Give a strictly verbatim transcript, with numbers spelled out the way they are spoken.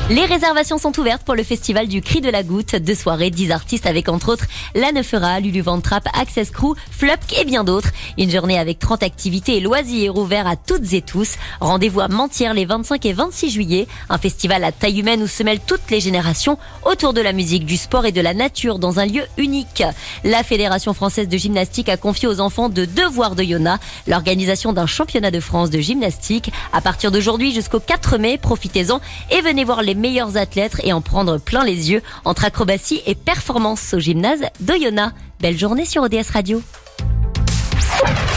Les réservations sont ouvertes pour le festival du Cri de la Goutte. Deux soirées, dix artistes avec entre autres La Neufera, Lulu Van Trapp, Access Crew, Flupk et bien d'autres. Une journée avec trente activités et loisirs ouverts à toutes et tous. Rendez-vous à Mentir les vingt-cinq et vingt-six juillet. Un festival à taille humaine où se mêlent toutes les générations autour de la musique, du sport et de la nature dans un lieu unique. La Fédération française de gymnastique a confié aux enfants de Devoir de Yona l'organisation d'un championnat de France de gymnastique. À partir d'aujourd'hui jusqu'au quatre mai, profitez-en et venez voir les meilleurs athlètes et en prendre plein les yeux entre acrobatie et performance au gymnase d'Oyonnax. Belle journée sur O D S Radio.